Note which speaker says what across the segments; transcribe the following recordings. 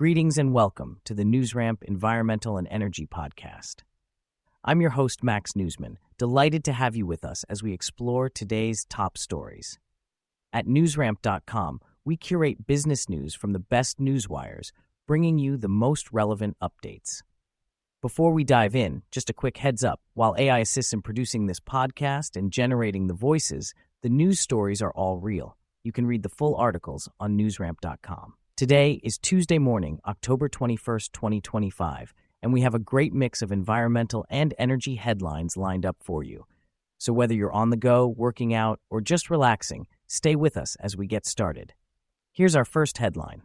Speaker 1: Greetings and welcome to the NewsRamp Environmental and Energy Podcast. I'm your host, Max Newsman, delighted to have you with us as we explore today's top stories. At newsramp.com, we curate business news from the best newswires, bringing you the most relevant updates. Before we dive in, just a quick heads up. While AI assists in producing this podcast and generating the voices, the news stories are all real. You can read the full articles on newsramp.com. Today is Tuesday morning, October 21st, 2025, and we have a great mix of environmental and energy headlines lined up for you. So whether you're on the go, working out, or just relaxing, stay with us as we get started. Here's our first headline.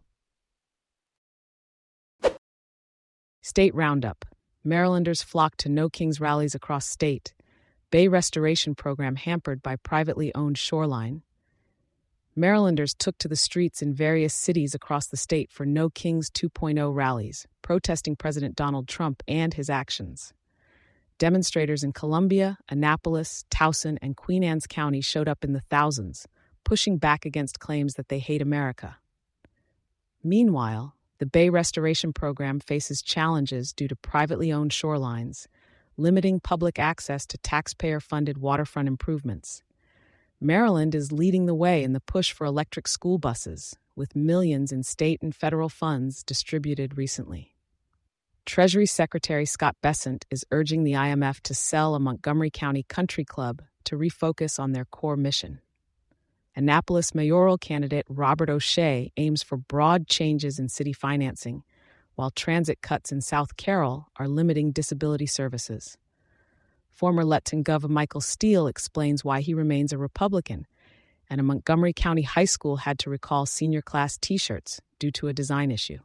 Speaker 2: State Roundup. Marylanders flock to No Kings rallies across state. Bay restoration program hampered by privately owned shoreline. Marylanders took to the streets in various cities across the state for No Kings 2.0 rallies, protesting President Donald Trump and his actions. Demonstrators in Columbia, Annapolis, Towson, and Queen Anne's County showed up in the thousands, pushing back against claims that they hate America. Meanwhile, the Bay Restoration Program faces challenges due to privately owned shorelines, limiting public access to taxpayer-funded waterfront improvements. Maryland is leading the way in the push for electric school buses, with millions in state and federal funds distributed recently. Treasury Secretary Scott Bessent is urging the IMF to sell a Montgomery County country club to refocus on their core mission. Annapolis mayoral candidate Robert O'Shea aims for broad changes in city financing, while transit cuts in South Carroll are limiting disability services. Former Lieutenant Governor Michael Steele explains why he remains a Republican, and a Montgomery County high school had to recall senior class T-shirts due to a design issue.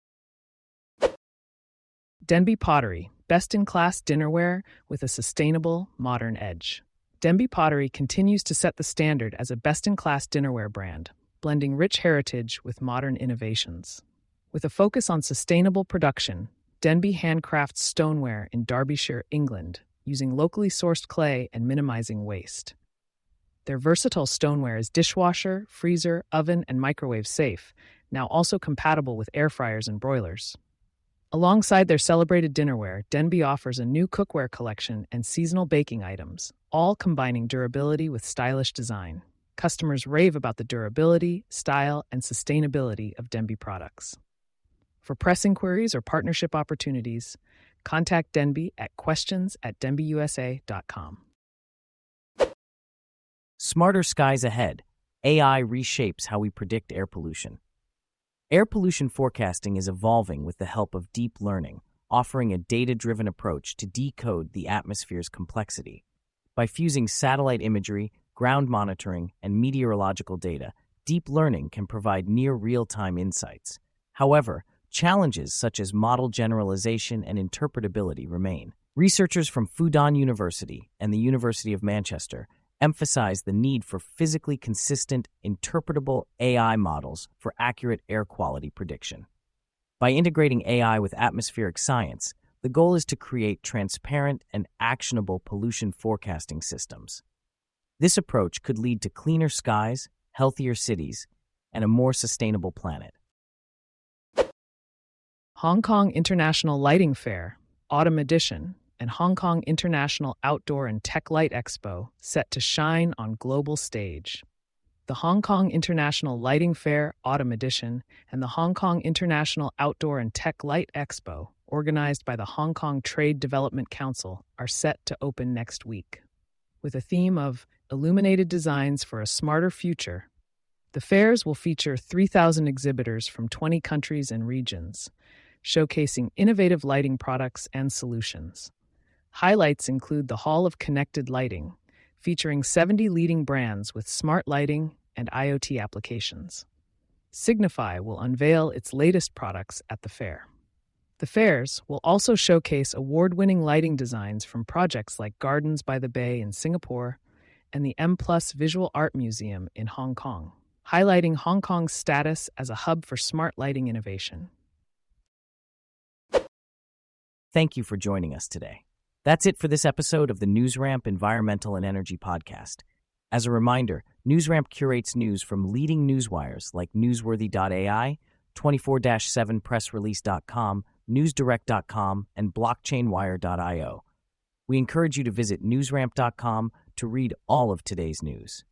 Speaker 2: Denby Pottery, best-in-class dinnerware with a sustainable, modern edge. Denby Pottery continues to set the standard as a best-in-class dinnerware brand, blending rich heritage with modern innovations. With a focus on sustainable production, Denby handcrafts stoneware in Derbyshire, England, using locally sourced clay and minimizing waste. Their versatile stoneware is dishwasher, freezer, oven, and microwave safe, now also compatible with air fryers and broilers. Alongside their celebrated dinnerware, Denby offers a new cookware collection and seasonal baking items, all combining durability with stylish design. Customers rave about the durability, style, and sustainability of Denby products. For press inquiries or partnership opportunities, contact Denby at questions@denbyusa.com.
Speaker 1: Smarter skies ahead. AI reshapes how we predict air pollution. Air pollution forecasting is evolving with the help of deep learning, offering a data-driven approach to decode the atmosphere's complexity. By fusing satellite imagery, ground monitoring, and meteorological data, deep learning can provide near real-time insights. However, challenges such as model generalization and interpretability remain. Researchers from Fudan University and the University of Manchester emphasize the need for physically consistent, interpretable AI models for accurate air quality prediction. By integrating AI with atmospheric science, the goal is to create transparent and actionable pollution forecasting systems. This approach could lead to cleaner skies, healthier cities, and a more sustainable planet.
Speaker 2: Hong Kong International Lighting Fair, Autumn Edition, and Hong Kong International Outdoor and Tech Light Expo set to shine on global stage. The Hong Kong International Lighting Fair, Autumn Edition, and the Hong Kong International Outdoor and Tech Light Expo, organized by the Hong Kong Trade Development Council, are set to open next week. With a theme of Illuminated Designs for a Smarter Future, the fairs will feature 3,000 exhibitors from 20 countries and regions, showcasing innovative lighting products and solutions. Highlights include the Hall of Connected Lighting, featuring 70 leading brands with smart lighting and IoT applications. Signify will unveil its latest products at the fair. The fairs will also showcase award-winning lighting designs from projects like Gardens by the Bay in Singapore and the M+ Visual Art Museum in Hong Kong, highlighting Hong Kong's status as a hub for smart lighting innovation.
Speaker 1: Thank you for joining us today. That's it for this episode of the NewsRamp Environmental and Energy Podcast. As a reminder, NewsRamp curates news from leading newswires like Newsworthy.ai, 24/7pressrelease.com, newsdirect.com, and blockchainwire.io. We encourage you to visit newsramp.com to read all of today's news.